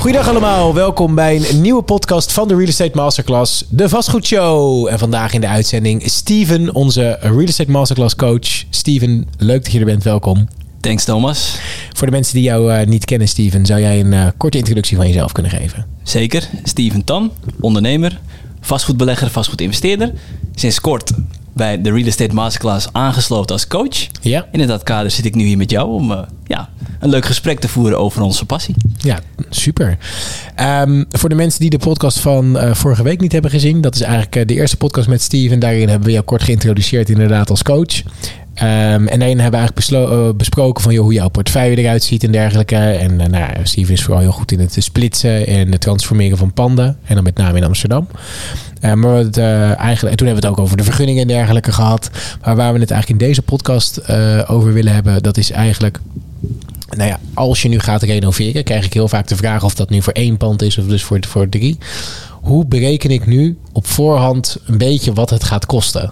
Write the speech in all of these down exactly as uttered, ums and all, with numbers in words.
Goedendag allemaal, welkom bij een nieuwe podcast van de Real Estate Masterclass, de Vastgoedshow. En vandaag in de uitzending Steven, onze Real Estate Masterclass coach. Steven, leuk dat je er bent, welkom. Thanks Thomas. Voor de mensen die jou uh, niet kennen, Steven, zou jij een uh, korte introductie van jezelf kunnen geven? Zeker, Steven Tan, ondernemer, vastgoedbelegger, vastgoedinvesteerder. Sinds kort bij de Real Estate Masterclass aangesloten als coach. Ja. In dat kader zit ik nu hier met jou om uh, ja, een leuk gesprek te voeren over onze passie. Ja, super. Um, voor de mensen die de podcast van uh, vorige week niet hebben gezien, dat is eigenlijk uh, de eerste podcast met Steven. Daarin hebben we jou kort geïntroduceerd inderdaad als coach. Um, en daarin hebben we eigenlijk beslo- uh, besproken van joh, hoe jouw portefeuille eruit ziet en dergelijke. En uh, nou, Steven is vooral heel goed in het splitsen en het transformeren van panden. En dan met name in Amsterdam. Uh, maar het, uh, eigenlijk, en toen hebben we het ook over de vergunningen en dergelijke gehad. Maar waar we het eigenlijk in deze podcast uh, over willen hebben, dat is eigenlijk... Nou ja, als je nu gaat renoveren, krijg ik heel vaak de vraag of dat nu voor één pand is of dus voor, voor drie. Hoe bereken ik nu op voorhand een beetje wat het gaat kosten?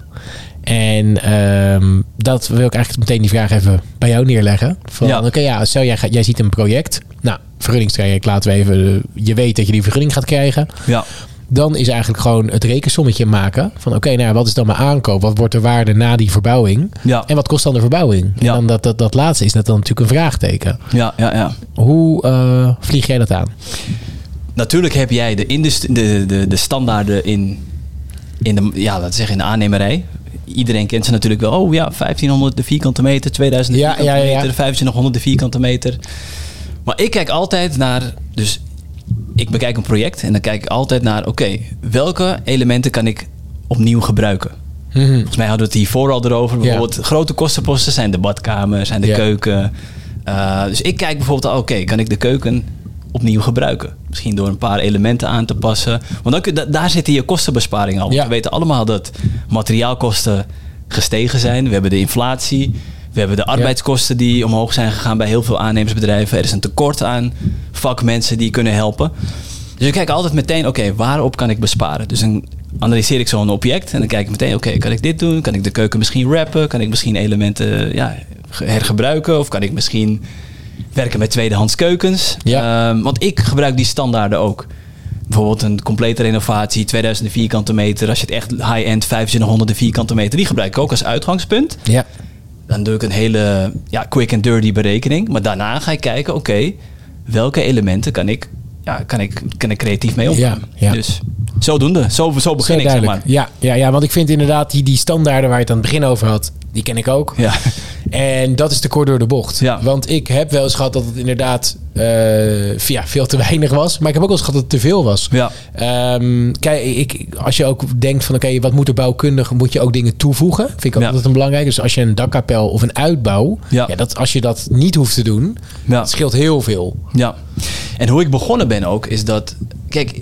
En um, dat wil ik eigenlijk meteen die vraag even bij jou neerleggen. Van, ja. Oké, okay, ja, stel jij, jij ziet een project. Nou, vergunningstraject, laten we even... Je weet dat je die vergunning gaat krijgen. Ja. Dan is eigenlijk gewoon het rekensommetje maken. Van oké, okay, nou, wat is dan mijn aankoop? Wat wordt de waarde na die verbouwing? Ja. En wat kost dan de verbouwing? Ja. En dan dat, dat, dat laatste is net dan natuurlijk een vraagteken. Ja, ja, ja. Hoe uh, vlieg jij dat aan? Natuurlijk heb jij de, industrie, de, de, de standaarden in, in, de, ja, laten we zeggen in de aannemerij. Iedereen kent ze natuurlijk wel. Oh ja, vijftienhonderd de vierkante meter, tweeduizend de ja, vierkante ja, ja, ja. meter, vijfentwintighonderd de vierkante meter. Maar ik kijk altijd naar... Dus ik bekijk een project en dan kijk ik altijd naar... Oké, okay, welke elementen kan ik opnieuw gebruiken? Mm-hmm. Volgens mij hadden we het hier vooral erover. Bijvoorbeeld ja. grote kostenposten zijn de badkamer, zijn de ja. keuken. Uh, dus ik kijk bijvoorbeeld... Oké, okay, kan ik de keuken opnieuw gebruiken? Misschien door een paar elementen aan te passen. Want dan, da, daar zitten je kostenbesparingen al. Ja. We weten allemaal dat materiaalkosten gestegen zijn. We hebben de inflatie. We hebben de arbeidskosten die omhoog zijn gegaan bij heel veel aannemersbedrijven. Er is een tekort aan vakmensen die kunnen helpen. Dus ik kijk altijd meteen, oké, okay, waarop kan ik besparen? Dus dan analyseer ik zo'n object en dan kijk ik meteen, oké, okay, kan ik dit doen? Kan ik de keuken misschien wrappen? Kan ik misschien elementen ja, hergebruiken? Of kan ik misschien werken met tweedehands keukens? Ja. Um, want ik gebruik die standaarden ook. Bijvoorbeeld een complete renovatie, tweeduizend vierkante meter. Als je het echt high-end vijfentwintighonderd vierkante meter, die gebruik ik ook als uitgangspunt. Ja. Dan doe ik een hele ja, quick and dirty berekening. Maar daarna ga ik kijken, oké, okay, welke elementen kan ik, ja, kan ik, kan ik creatief mee omgaan? Ja, ja. Dus zodoende, zo, zo begin zo ik, zeg maar. Ja, ja, ja, want ik vind inderdaad die, die standaarden waar je het aan het begin over had, die ken ik ook. Ja. En dat is te kort door de bocht. Ja. Want ik heb wel eens gehad dat het inderdaad uh, ja, veel te weinig was. Maar ik heb ook wel eens gehad dat het te veel was. Ja. Um, kijk, ik, als je ook denkt van oké, okay, wat moet er bouwkundig? Moet je ook dingen toevoegen? Vind ik ook ja. altijd een belangrijk. Dus als je een dakkapel of een uitbouw, ja. Ja, dat, als je dat niet hoeft te doen, ja. dat scheelt heel veel. Ja. En hoe ik begonnen ben ook, is dat... Kijk,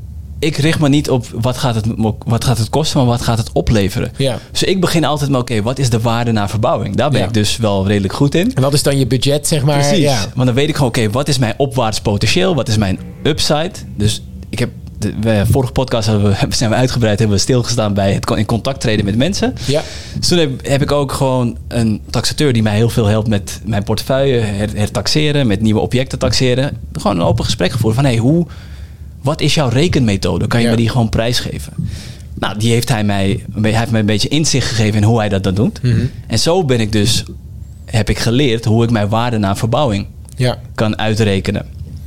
ik richt me niet op wat gaat het, wat gaat het kosten, maar wat gaat het opleveren. Ja. Dus ik begin altijd met, oké, okay, wat is de waarde na verbouwing? Daar ben ja. ik dus wel redelijk goed in. En wat is dan je budget, zeg maar? Precies, ja. want dan weet ik gewoon, oké, okay, wat is mijn opwaarts potentieel? Wat is mijn upside? Dus ik heb, de, de vorige podcast hebben we, zijn we uitgebreid, hebben we stilgestaan bij het in contact treden met mensen. Ja. Dus toen heb, heb ik ook gewoon een taxateur die mij heel veel helpt met mijn portefeuille her, hertaxeren, met nieuwe objecten taxeren. Gewoon een open gesprek gevoerd van, hé, hey, hoe... Wat is jouw rekenmethode? Kan je ja. me die gewoon prijsgeven? Nou, die heeft hij mij, hij heeft mij een beetje inzicht gegeven in hoe hij dat dan doet. Mm-hmm. En zo ben ik dus, heb ik geleerd hoe ik mijn waarde na verbouwing ja. kan uitrekenen.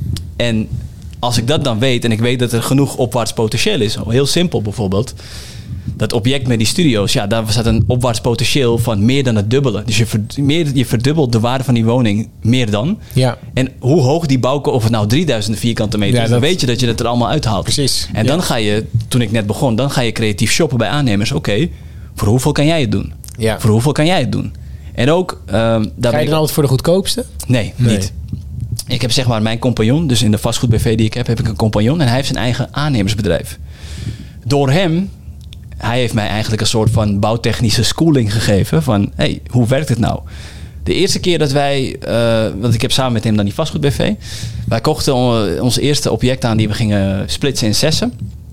En als ik dat dan weet en ik weet dat er genoeg opwaarts potentieel is, heel simpel bijvoorbeeld, dat object met die studio's, ja, daar staat een opwaarts potentieel van meer dan het dubbele. Dus je, verd, meer, je verdubbelt de waarde van die woning meer dan. Ja. En hoe hoog die bouwke, of het nou drieduizend vierkante meter is, ja, dan weet je dat je het er allemaal uithaalt. Precies. En ja. dan ga je, toen ik net begon, dan ga je creatief shoppen bij aannemers. Oké, okay, voor hoeveel kan jij het doen? Ja. Voor hoeveel kan jij het doen? En ook... Um, daar ga je dan altijd voor de goedkoopste? Nee, nee, niet. Ik heb zeg maar mijn compagnon, dus in de vastgoed B V die ik heb, heb ik een compagnon en hij heeft zijn eigen aannemersbedrijf. Door hem... Hij heeft mij eigenlijk een soort van bouwtechnische schooling gegeven. Van, hey, hoe werkt het nou? De eerste keer dat wij... Uh, want ik heb samen met hem dan die vastgoed B V. Wij kochten on, ons eerste object aan die we gingen splitsen in zessen.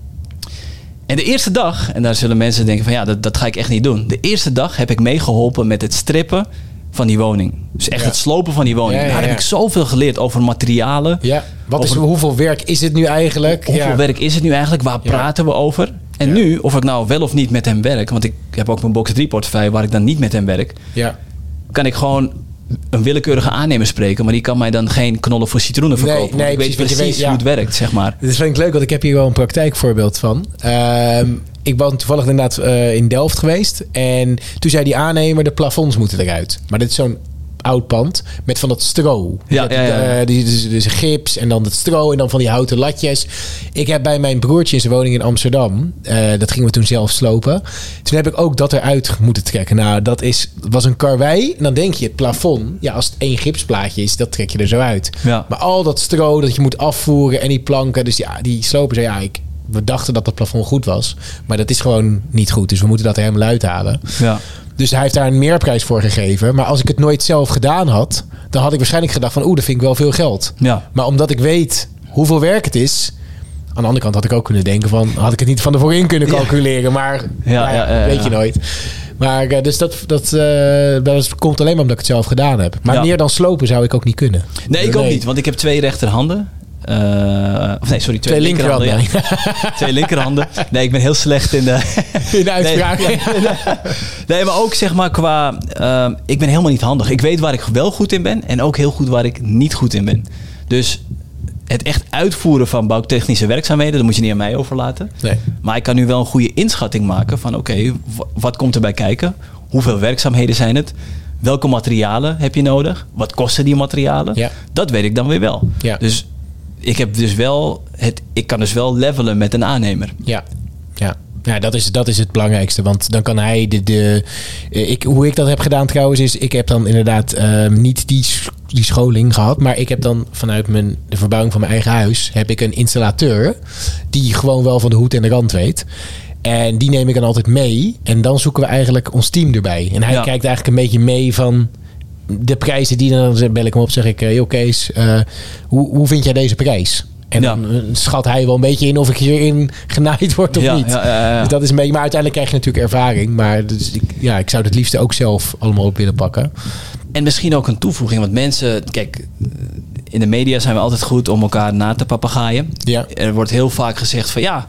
En de eerste dag... En daar zullen mensen denken van ja, dat, dat ga ik echt niet doen. De eerste dag heb ik meegeholpen met het strippen van die woning. Dus echt ja. het slopen van die woning. Ja, ja, ja. Daar heb ik zoveel geleerd over materialen. Ja. Wat over, is, hoeveel werk is het nu eigenlijk? Hoeveel ja. werk is het nu eigenlijk? Waar ja. praten we over? En ja. nu, of ik nou wel of niet met hem werk... want ik heb ook mijn box drie portefeuille... waar ik dan niet met hem werk... Ja. kan ik gewoon een willekeurige aannemer spreken... maar die kan mij dan geen knollen voor citroenen verkopen. Nee, nee, ik weet precies, precies weet, ja. hoe het werkt, zeg maar. Dat vind ik leuk, want ik heb hier wel een praktijkvoorbeeld van. Uh, ik ben toevallig inderdaad uh, in Delft geweest... en toen zei die aannemer... de plafonds moeten eruit. Maar dit is zo'n oud pand met van dat stro. Ja, ja, ja, ja. Uh, die, dus, dus gips en dan het stro en dan van die houten latjes. Ik heb bij mijn broertje in zijn woning in Amsterdam... Uh, dat gingen we toen zelf slopen. Toen heb ik ook dat eruit moeten trekken. Nou, dat is, was een karwei. En dan denk je, het plafond... ja, als het één gipsplaatje is, dat trek je er zo uit. Ja. Maar al dat stro dat je moet afvoeren en die planken... dus ja, die slopen zei ja, ik... we dachten dat het plafond goed was. Maar dat is gewoon niet goed. Dus we moeten dat er helemaal uithalen. Ja. Dus hij heeft daar een meerprijs voor gegeven. Maar als ik het nooit zelf gedaan had... dan had ik waarschijnlijk gedacht van... oeh, dat vind ik wel veel geld. Ja. Maar omdat ik weet hoeveel werk het is... aan de andere kant had ik ook kunnen denken van... had ik het niet van tevoren in kunnen calculeren. Ja. Maar ja, ja, ja, ja, weet je ja. nooit. Maar dus dat, dat, uh, dat komt alleen maar omdat ik het zelf gedaan heb. Maar ja. meer dan slopen zou ik ook niet kunnen. Nee, ik ook nee. niet. Want ik heb twee rechterhanden. Uh, of nee, sorry, twee, twee linkerhanden. linkerhanden ja. twee linkerhanden. Nee, ik ben heel slecht in de... in de uitspraak. Nee, nee, maar ook zeg maar qua... Uh, ik ben helemaal niet handig. Ik weet waar ik wel goed in ben. En ook heel goed waar ik niet goed in ben. Dus het echt uitvoeren van bouwtechnische werkzaamheden... dat moet je niet aan mij overlaten. Nee. Maar ik kan nu wel een goede inschatting maken van... oké, okay, w- wat komt erbij kijken? Hoeveel werkzaamheden zijn het? Welke materialen heb je nodig? Wat kosten die materialen? Ja. Dat weet ik dan weer wel. Ja. Dus... Ik heb dus wel het, ik kan dus wel levelen met een aannemer. Ja, ja. Ja, dat is, dat is het belangrijkste. Want dan kan hij de... de ik, hoe ik dat heb gedaan trouwens is... ik heb dan inderdaad uh, niet die, die scholing gehad... maar ik heb dan vanuit mijn, de verbouwing van mijn eigen huis... heb ik een installateur... die gewoon wel van de hoed en de rand weet... En die neem ik dan altijd mee. En dan zoeken we eigenlijk ons team erbij. En hij ja. kijkt eigenlijk een beetje mee van... de prijzen die dan bel ik hem op, zeg ik... joh Kees, uh, hoe, hoe vind jij deze prijs? En ja. dan schat hij wel een beetje in of ik hierin genaaid word of ja, niet. Ja, ja, ja. Dus dat is een beetje, maar uiteindelijk krijg je natuurlijk ervaring. Maar dus ik, ja, ik zou het liefst ook zelf allemaal op willen pakken. En misschien ook een toevoeging. Want mensen, kijk, in de media zijn we altijd goed om elkaar na te papegaaien. Ja. Er wordt heel vaak gezegd van ja,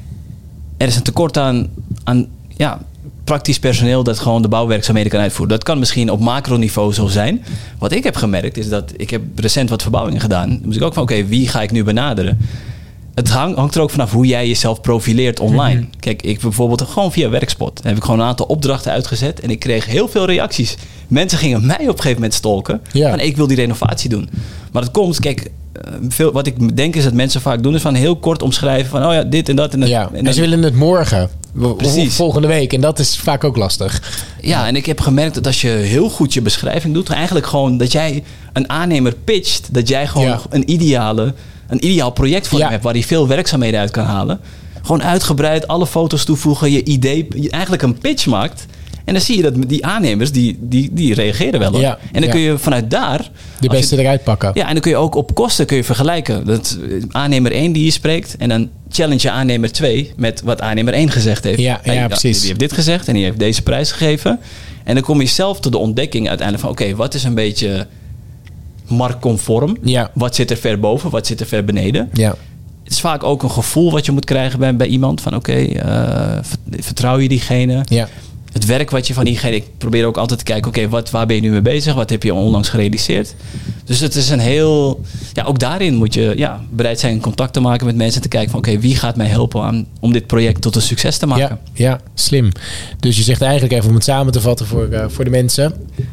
er is een tekort aan, aan ja, praktisch personeel dat gewoon de bouwwerkzaamheden kan uitvoeren. Dat kan misschien op macroniveau zo zijn. Wat ik heb gemerkt is dat ik heb recent wat verbouwingen gedaan. Dan moest ik ook van oké, okay, wie ga ik nu benaderen? Het hang, hangt er ook vanaf hoe jij jezelf profileert online. Mm-hmm. Kijk, ik bijvoorbeeld gewoon via Werkspot. Dan heb ik gewoon een aantal opdrachten uitgezet en ik kreeg heel veel reacties. Mensen gingen mij op een gegeven moment stalken. Ja. Van ik wil die renovatie doen. Maar dat komt, kijk, veel, wat ik denk is dat mensen vaak doen is van heel kort omschrijven van oh ja, dit en dat. En, dat, ja, en, en ze willen het morgen. Precies. Volgende week. En dat is vaak ook lastig. Ja, en ik heb gemerkt dat als je heel goed je beschrijving doet, eigenlijk gewoon dat jij een aannemer pitcht, dat jij gewoon ja. een ideale, een ideaal project voor ja. hem hebt waar hij veel werkzaamheden uit kan halen. Gewoon uitgebreid, alle foto's toevoegen, je idee, je eigenlijk een pitch maakt. En dan zie je dat die aannemers, die, die, die reageren wel op. Ja, en dan ja. kun je vanuit daar... De beste je, eruit pakken. Ja, en dan kun je ook op kosten kun je vergelijken. Dat aannemer één die je spreekt en dan challenge je aannemer twee met wat aannemer één gezegd heeft. Ja, ja, ja precies. Die heeft dit gezegd en die heeft deze prijs gegeven. En dan kom je zelf tot de ontdekking uiteindelijk van oké, okay, wat is een beetje marktconform? Ja. Wat zit er ver boven? Wat zit er ver beneden? Ja. Het is vaak ook een gevoel wat je moet krijgen bij, bij iemand van oké, okay, uh, vertrouw je diegene? Ja. Het werk wat je van diegene... Ik probeer ook altijd te kijken... Oké, okay, waar ben je nu mee bezig? Wat heb je onlangs gerealiseerd? Dus het is een heel... Ja, ook daarin moet je ja, bereid zijn contact te maken met mensen... te kijken van... Oké, okay, wie gaat mij helpen aan, om dit project tot een succes te maken? Ja, ja, slim. Dus je zegt eigenlijk even om het samen te vatten voor, uh, voor de mensen...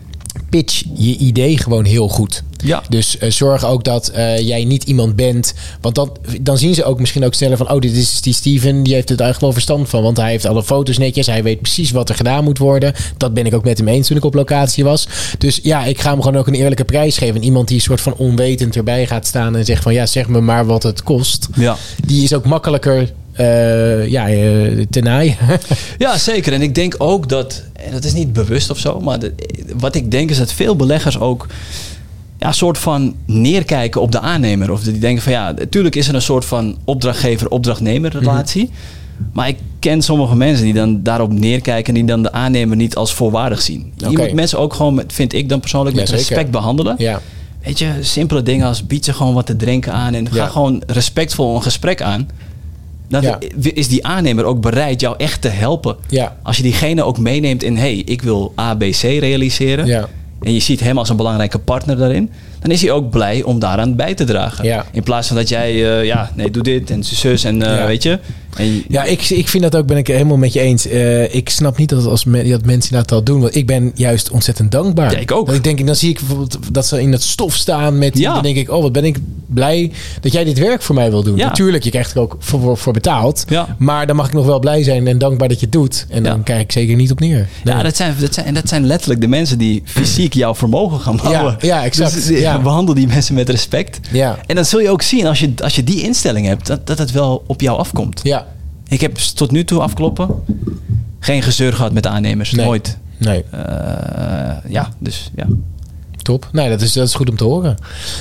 pitch je idee gewoon heel goed. Ja. Dus uh, zorg ook dat uh, jij niet iemand bent... Want dan, dan zien ze ook misschien ook sneller van... oh, dit is die Steven, die heeft het eigenlijk wel verstand van. Want hij heeft alle foto's netjes. Hij weet precies wat er gedaan moet worden. Dat ben ik ook met hem eens toen ik op locatie was. Dus ja, ik ga hem gewoon ook een eerlijke prijs geven. En iemand die een soort van onwetend erbij gaat staan... en zegt van ja, zeg me maar wat het kost. Ja. Die is ook makkelijker... Uh, ja, uh, te naaien. Ja, zeker. En ik denk ook dat... en dat is niet bewust of zo... maar de, wat ik denk is dat veel beleggers ook... ja, een soort van neerkijken op de aannemer. Of die denken van ja, natuurlijk is er een soort van opdrachtgever-opdrachtnemer relatie. Mm-hmm. Maar ik, ken sommige mensen die dan daarop neerkijken en die dan de aannemer niet als volwaardig zien. Je okay. moet mensen ook gewoon, met, vind ik dan persoonlijk, met ja, respect behandelen. Ja. Weet je, simpele dingen als bied ze gewoon wat te drinken aan en ja. ga gewoon respectvol een gesprek aan. Dan ja. is die aannemer ook bereid jou echt te helpen. Ja. Als je diegene ook meeneemt in, hey, ik wil A, B, C realiseren. Ja. En je ziet hem als een belangrijke partner daarin. Dan is hij ook blij om daaraan bij te dragen. Ja. In plaats van dat jij, uh, ja, nee, doe dit en zus en uh, ja. weet je. En je ja, ik, ik vind dat ook, ben ik helemaal met je eens. Uh, ik snap niet dat, als me, dat mensen dat al doen. Want ik ben juist ontzettend dankbaar. Ja, ik ook. Want ik denk, dan zie ik bijvoorbeeld dat ze in dat stof staan met. Ja. Dan denk ik, oh, wat ben ik blij dat jij dit werk voor mij wil doen. Ja. Natuurlijk, je krijgt er ook voor, voor, voor betaald. Ja. Maar dan mag ik nog wel blij zijn en dankbaar dat je het doet. En ja. dan kijk ik zeker niet op neer. Nee. Ja, dat zijn, dat zijn, en dat zijn letterlijk de mensen die fysiek jouw vermogen gaan bouwen. Ja, ja exact. Dus, ja. Behandel die mensen met respect. Ja. En dan zul je ook zien, als je, als je die instelling hebt, dat, dat het wel op jou afkomt. Ja. Ik heb tot nu toe afkloppen geen gezeur gehad met de aannemers. Nee. Nooit. Nee. Uh, ja, dus ja. Top. Nee, dat is, dat is goed om te horen.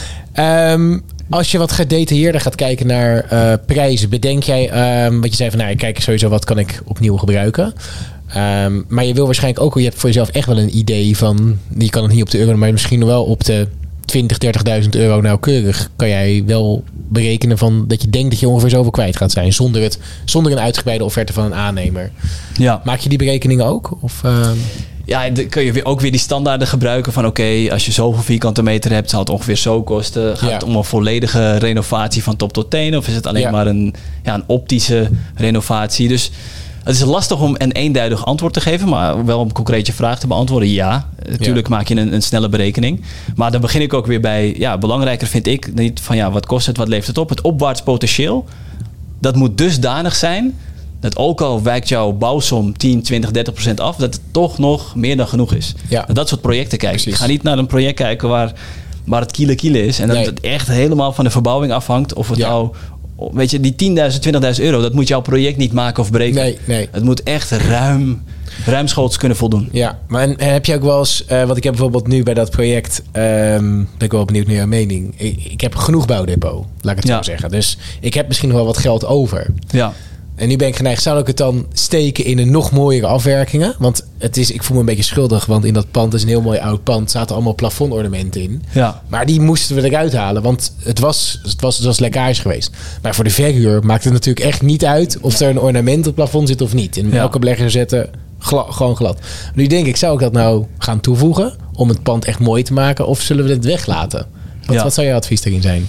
Um, als je wat gedetailleerder gaat kijken naar uh, prijzen, bedenk jij, um, wat je zei van, nou, ik kijk sowieso wat kan ik opnieuw gebruiken. Um, maar je wil waarschijnlijk ook, je hebt voor jezelf echt wel een idee van, je kan het niet op de euro, maar misschien nog wel op de twintig, dertigduizend euro nauwkeurig kan jij wel berekenen van dat je denkt dat je ongeveer zoveel kwijt gaat zijn zonder het, zonder een uitgebreide offerte van een aannemer. Ja. Maak je die berekeningen ook? Of, uh... Ja, dan kun je ook weer die standaarden gebruiken van oké, okay, als je zoveel vierkante meter hebt, zal het ongeveer zo kosten. Gaat ja. het om een volledige renovatie van top tot teen of is het alleen ja. maar een, ja, een optische renovatie? Dus het is lastig om een eenduidig antwoord te geven, maar wel om concreet je vraag te beantwoorden. Ja, natuurlijk ja. maak je een, een snelle berekening. Maar dan begin ik ook weer bij, ja, belangrijker vind ik niet van ja, wat kost het, wat levert het op? Het opwaarts potentieel, dat moet dusdanig zijn dat ook al wijkt jouw bouwsom tien, twintig, dertig procent af, dat het toch nog meer dan genoeg is. Ja. Dat soort projecten kijken. Ik ga niet naar een project kijken waar, waar het kiele kiele is en dat nee. het echt helemaal van de verbouwing afhangt of het ja. nou... Weet je, die tienduizend, twintigduizend euro, dat moet jouw project niet maken of breken. Nee, nee. Het moet echt ruim, ruimschoots kunnen voldoen. Ja, maar en, en heb je ook wel eens, uh, wat ik heb bijvoorbeeld nu bij dat project, um, ben ik wel benieuwd naar jouw mening. Ik, ik heb genoeg bouwdepot, laat ik het ja. zo zeggen. Dus ik heb misschien nog wel wat geld over. Ja. En nu ben ik geneigd, zou ik het dan steken in een nog mooiere afwerkingen? Want het is, ik voel me een beetje schuldig, want in dat pand is een heel mooi oud pand. Zaten allemaal plafondornamenten in. Ja. Maar die moesten we eruit halen, want het was, het was, het was lekkage geweest. Maar voor de verhuur maakt het natuurlijk echt niet uit of er een ornament op het plafond zit of niet. In ja. welke belegger zetten, gla, gewoon glad. Nu denk ik, zou ik dat nou gaan toevoegen om het pand echt mooi te maken? Of zullen we het weglaten? Wat, ja. wat zou jouw advies daarin zijn?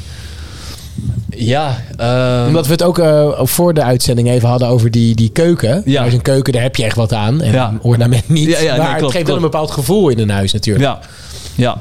Ja, uh... omdat we het ook uh, voor de uitzending even hadden over die, die keuken. Ja. Nou, is een keuken, daar heb je echt wat aan. En ja. een ornament niet. Ja, ja, maar nee, klopt, het geeft wel een bepaald gevoel in een huis natuurlijk. Ja, ja.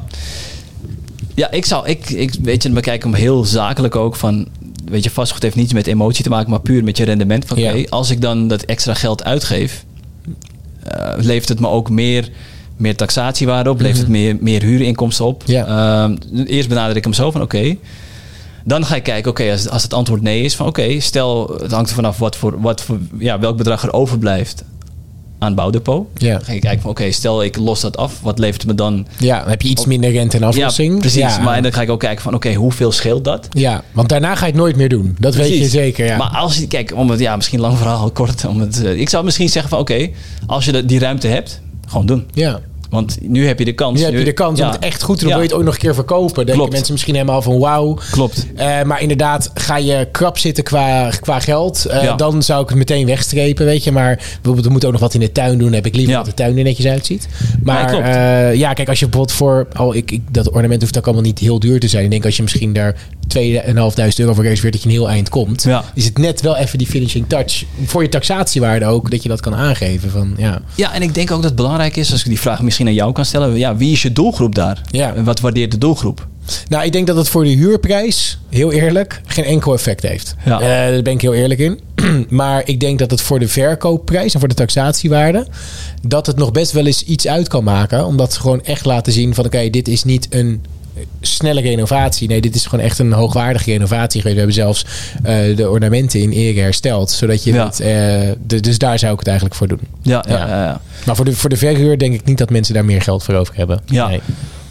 ja ik zou, ik, ik weet je, dan bekijk hem heel zakelijk ook van, weet je, vastgoed heeft niets met emotie te maken, maar puur met je rendement. Van, ja. okay, als ik dan dat extra geld uitgeef, uh, levert het me ook meer, meer taxatiewaarde op, levert mm-hmm. het meer, meer huurinkomsten op. Ja. Uh, eerst benader ik hem zo van, oké, okay, dan ga ik kijken, oké, okay, als, als het antwoord nee is, van oké, okay, stel, het hangt er vanaf wat voor, wat voor, ja, welk bedrag er overblijft aan bouwdepot. Ja. Dan ga je kijken van, oké, okay, stel ik los dat af, wat levert het me dan? Ja, dan heb je iets minder rente en aflossing. Ja, precies. Ja. Maar dan ga ik ook kijken van, oké, okay, hoeveel scheelt dat? Ja, want daarna ga je het nooit meer doen. Dat precies. weet je zeker, ja. Maar als je, kijk, om het, ja, misschien lang verhaal, kort, om het, uh, ik zou misschien zeggen van, oké, okay, als je de, die ruimte hebt, gewoon doen. Ja. Want nu heb je de kans. Nu heb je de kans ja. om het echt goed te doen. Ja. Wil je het ook nog een keer verkopen? Denken mensen misschien helemaal van wauw. Klopt. Uh, maar inderdaad, ga je krap zitten qua, qua geld. Uh, ja. Dan zou ik het meteen wegstrepen, weet je. Maar bijvoorbeeld, we moeten ook nog wat in de tuin doen. Dan heb ik liever ja. dat de tuin er netjes uitziet. Maar ja, uh, ja, kijk, als je bijvoorbeeld voor... Oh, ik, ik, dat ornament hoeft ook allemaal niet heel duur te zijn. Ik denk als je misschien daar tweeduizend euro voor reserveert, dat je een heel eind komt. Ja. Is het net wel even die finishing touch. Voor je taxatiewaarde ook, dat je dat kan aangeven. Van, ja. ja, en ik denk ook dat het belangrijk is, als ik die vraag misschien aan jou kan stellen. Ja, wie is je doelgroep daar? Ja. En wat waardeert de doelgroep? Nou, ik denk dat het voor de huurprijs, heel eerlijk, geen enkel effect heeft. Ja. Uh, daar ben ik heel eerlijk in. Maar ik denk dat het voor de verkoopprijs en voor de taxatiewaarde, dat het nog best wel eens iets uit kan maken. Omdat ze gewoon echt laten zien van, oké, okay, dit is niet een snelle renovatie. Nee, dit is gewoon echt een hoogwaardige renovatie geweest. We hebben zelfs uh, de ornamenten in ere hersteld. Zodat je ja. het, uh, de, dus daar zou ik het eigenlijk voor doen. Ja, ja. ja, ja, ja. Maar voor de, voor de verhuur denk ik niet dat mensen daar meer geld voor over hebben. Ja. Nee.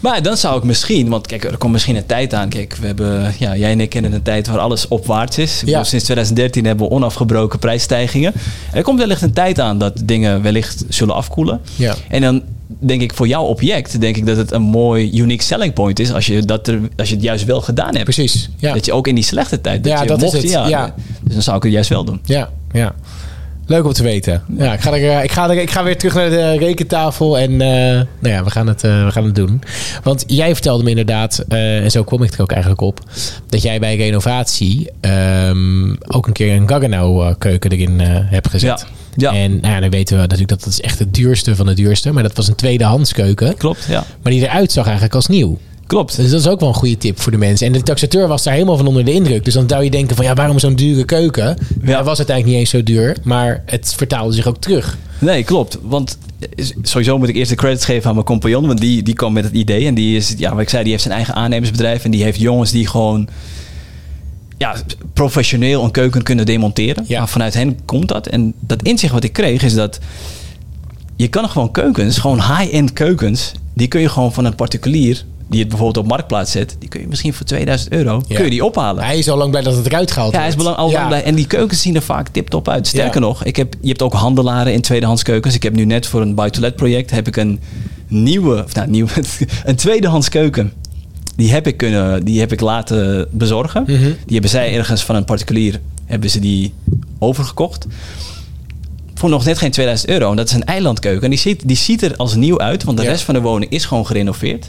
Maar dan zou ik misschien, want kijk, er komt misschien een tijd aan. Kijk, we hebben, ja, jij en ik kennen een tijd waar alles opwaarts is. Ja. Sinds twintig dertien hebben we onafgebroken prijsstijgingen. En er komt wellicht een tijd aan dat dingen wellicht zullen afkoelen. Ja. En dan denk ik voor jouw object, denk ik dat het een mooi unique selling point is als je, dat er, als je het juist wel gedaan hebt. Precies. Ja. Dat je ook in die slechte tijd, dat ja, je dat mocht, is het. Ja, ja. Dus dan zou ik het juist wel doen. Ja, ja. Leuk om te weten. Ja, ik, ga er, ik, ga er, ik ga weer terug naar de rekentafel en uh, nou ja, we gaan, het, uh, we gaan het doen. Want jij vertelde me inderdaad, uh, en zo kwam ik er ook eigenlijk op, dat jij bij renovatie um, ook een keer een Gaggenau uh, keuken erin uh, hebt gezet. Ja. Ja. En nou ja, dan weten we natuurlijk dat dat is echt het duurste van het duurste. Maar dat was een tweedehands keuken. Klopt, ja. Maar die eruit zag eigenlijk als nieuw. Klopt. Dus dat is ook wel een goede tip voor de mensen. En de taxateur was daar helemaal van onder de indruk. Dus dan zou je denken van ja, waarom zo'n dure keuken? Ja. Hij was uiteindelijk niet eens zo duur. Maar het vertaalde zich ook terug. Nee, klopt. Want sowieso moet ik eerst de credits geven aan mijn compagnon. Want die, die kwam met het idee. En die is, ja, wat ik zei, die heeft zijn eigen aannemersbedrijf. En die heeft jongens die gewoon ja, professioneel een keuken kunnen demonteren. Ja. Maar vanuit hen komt dat. En dat inzicht wat ik kreeg is dat je kan gewoon keukens, gewoon high-end keukens, die kun je gewoon van een particulier die het bijvoorbeeld op Marktplaats zet, die kun je misschien voor tweeduizend euro ja. kun je die ophalen. Hij is al lang blij dat het eruit gehaald ja, wordt. Ja, hij is al lang ja. blij. En die keukens zien er vaak tip-top uit. Sterker ja. nog, ik heb, je hebt ook handelaren in tweedehands keukens. Ik heb nu net voor een buy-to-let project heb ik een nieuwe, of nou nieuw, een tweedehands keuken. Die heb ik kunnen, die heb ik laten bezorgen. Mm-hmm. Die hebben zij ergens van een particulier hebben ze die overgekocht. Voor nog net geen tweeduizend euro. En dat is een eilandkeuken. En die ziet, die ziet er als nieuw uit, want de ja. rest van de woning is gewoon gerenoveerd.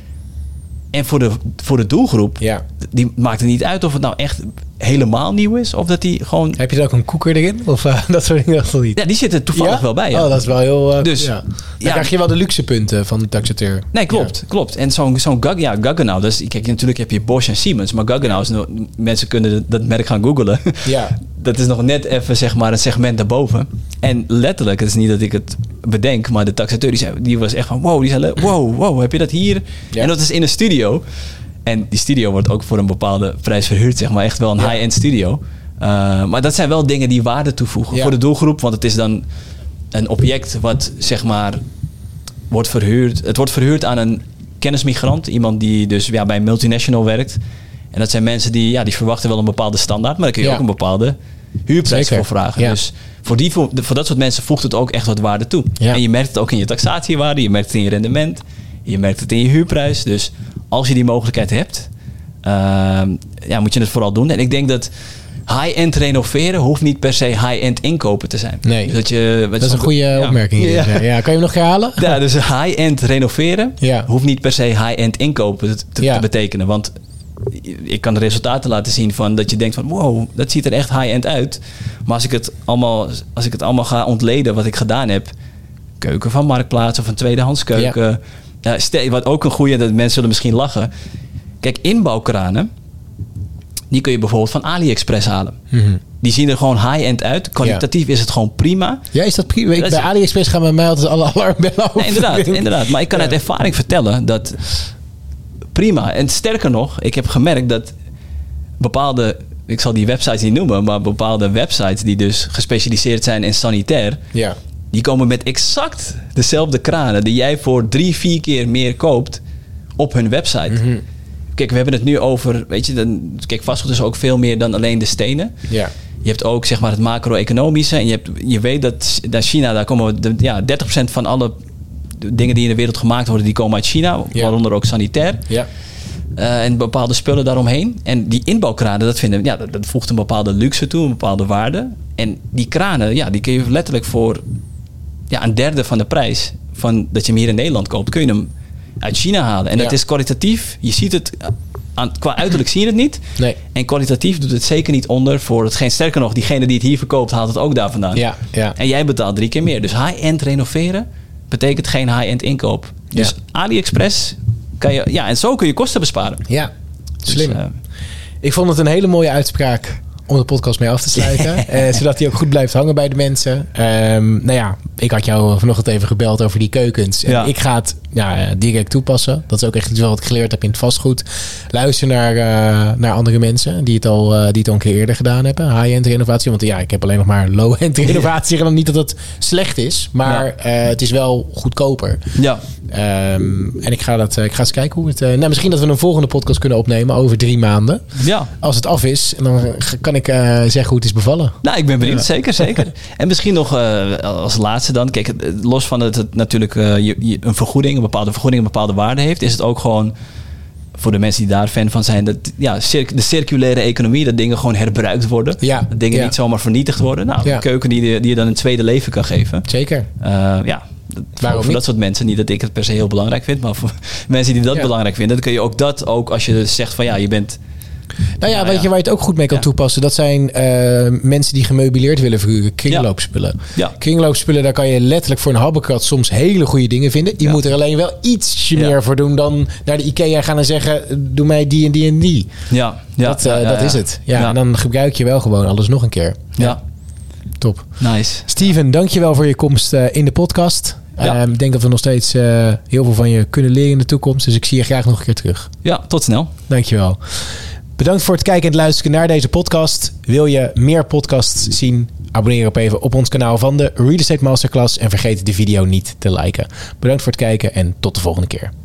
En voor de, voor de doelgroep, ja. die maakt het niet uit of het nou echt helemaal nieuw is. Of dat die gewoon... Heb je er ook een koeker erin? Of uh, dat soort dingen nog niet? Ja, die zit er toevallig ja? wel bij. Ja. Oh, dat is wel heel... Uh, dus, ja. Dan ja. krijg je wel de luxe punten van de taxateur. Nee, klopt. Ja. klopt. En zo'n, zo'n Gag, ja, Gaggenau, dus, kijk, natuurlijk heb je Bosch en Siemens. Maar Gaggenau, is nog, mensen kunnen dat merk gaan googlen. Ja. Dat is nog net even, zeg maar, een segment daarboven. En letterlijk, het is niet dat ik het bedenk, maar de taxateur die, zei, die was echt van, wow, die zei, wow, wow, heb je dat hier? Ja. En dat is in een studio. En die studio wordt ook voor een bepaalde prijs verhuurd, zeg maar. Echt wel een ja. high-end studio. Uh, maar dat zijn wel dingen die waarde toevoegen ja. voor de doelgroep. Want het is dan een object wat, zeg maar, wordt verhuurd. Het wordt verhuurd aan een kennismigrant. Iemand die dus ja, bij een multinational werkt. En dat zijn mensen die, ja, die verwachten wel een bepaalde standaard. Maar daar kun je ja. ook een bepaalde huurprijs Zeker. voor vragen. Ja. Dus voor, die, voor, voor dat soort mensen voegt het ook echt wat waarde toe. Ja. En je merkt het ook in je taxatiewaarde. Je merkt het in je rendement. Je merkt het in je huurprijs. Dus als je die mogelijkheid hebt, uh, ja, moet je het vooral doen. En ik denk dat high-end renoveren hoeft niet per se high-end inkopen te zijn. Nee, dus dat, je, dat is een goede ja. opmerking. Ja. Ja. ja, kan je hem nog herhalen? Ja, dus high-end renoveren ja. hoeft niet per se high-end inkopen te, te, ja. te betekenen. Want ik kan de resultaten laten zien van dat je denkt van wow, dat ziet er echt high-end uit. Maar als ik het allemaal, als ik het allemaal ga ontleden wat ik gedaan heb, keuken van Marktplaats of een tweedehands keuken. Ja. Ja, stel, wat ook een goede, dat mensen zullen misschien lachen. Kijk, inbouwkranen, die kun je bijvoorbeeld van AliExpress halen. Mm-hmm. Die zien er gewoon high-end uit. Kwalitatief ja. is het gewoon prima. Ja, is dat prima? Ik, bij AliExpress gaan bij mij altijd alle alarmbellen over. Nee, inderdaad, inderdaad. Maar ik kan ja. uit ervaring vertellen dat prima. En sterker nog, ik heb gemerkt dat bepaalde, ik zal die websites niet noemen, maar bepaalde websites die dus gespecialiseerd zijn in sanitair, ja. die komen met exact dezelfde kranen die jij voor drie, vier keer meer koopt op hun website. Mm-hmm. Kijk, we hebben het nu over, weet je, dan, kijk, vastgoed is ook veel meer dan alleen de stenen. Ja. Je hebt ook, zeg maar, het macro-economische. En je, hebt, je weet dat, dat China, daar komen de, ja, dertig procent van alle dingen die in de wereld gemaakt worden, die komen uit China. Ja. Waaronder ook sanitair. Ja. Uh, en bepaalde spullen daaromheen. En die inbouwkranen, dat, vinden, ja, dat, dat voegt een bepaalde luxe toe, een bepaalde waarde. En die kranen, ja, die kun je letterlijk voor ja, een derde van de prijs van dat je hem hier in Nederland koopt, kun je hem uit China halen. En ja. dat is kwalitatief. Je ziet het, aan, qua uiterlijk zie je het niet. Nee. En kwalitatief doet het zeker niet onder voor hetgeen. Sterker nog, diegene die het hier verkoopt, haalt het ook daar vandaan. Ja, ja. En jij betaalt drie keer meer. Dus high-end renoveren betekent geen high-end inkoop. Dus ja. AliExpress kan je, ja, en zo kun je kosten besparen. Ja, slim. Dus, uh, ik vond het een hele mooie uitspraak om de podcast mee af te sluiten. uh, zodat die ook goed blijft hangen bij de mensen. Um, nou ja, ik had jou vanochtend even gebeld over die keukens. En ja. ik ga het ja, direct toepassen. Dat is ook echt iets wat ik geleerd heb in het vastgoed. Luister naar, uh, naar andere mensen die het, al, uh, die het al een keer eerder gedaan hebben. High-end renovatie. Want ja, ik heb alleen nog maar low-end renovatie gedaan. Niet dat het slecht is, maar ja. uh, het is wel goedkoper. Ja. Um, en ik ga, dat, uh, ik ga eens kijken hoe het... Uh, nou, misschien dat we een volgende podcast kunnen opnemen over drie maanden. Ja. Als het af is. En dan kan ik uh, zeggen hoe het is bevallen. Nou, ik ben benieuwd. Ja. Zeker, zeker. En misschien nog uh, als laatste dan. Kijk, los van dat het natuurlijk uh, je, je een vergoeding, een bepaalde vergoeding, een bepaalde waarde heeft, is het ook gewoon voor de mensen die daar fan van zijn, dat, ja, circ- de circulaire economie, dat dingen gewoon herbruikt worden. Ja. Dat dingen ja. niet zomaar vernietigd worden. Nou, ja. een keuken die, die je dan een tweede leven kan geven. Zeker. Uh, ja. Waarom voor dat soort mensen, niet dat ik het per se heel belangrijk vind, maar voor mensen die dat ja. belangrijk vinden, dan kun je ook dat ook als je zegt van ja, je bent... Nou ja, nou, weet ja. je waar je het ook goed mee kan ja. toepassen? Dat zijn uh, mensen die gemeubileerd willen verhuren. Kringloopspullen. Ja. Kringloopspullen, daar kan je letterlijk voor een habbekrats soms hele goede dingen vinden. Je ja. moet er alleen wel ietsje ja. meer voor doen dan naar de IKEA gaan en zeggen, doe mij die en die en die. Ja, ja. Dat, uh, ja, ja, dat ja. is het. Ja, ja. En dan gebruik je wel gewoon alles nog een keer. Ja. ja. Top. Nice. Steven, dankjewel voor je komst uh, in de podcast. Ja. Um, ik denk dat we nog steeds uh, heel veel van je kunnen leren in de toekomst. Dus ik zie je graag nog een keer terug. Ja, tot snel. Dankjewel. Bedankt voor het kijken en het luisteren naar deze podcast. Wil je meer podcasts zien? Abonneer op even op ons kanaal van de Real Estate Masterclass. En vergeet de video niet te liken. Bedankt voor het kijken en tot de volgende keer.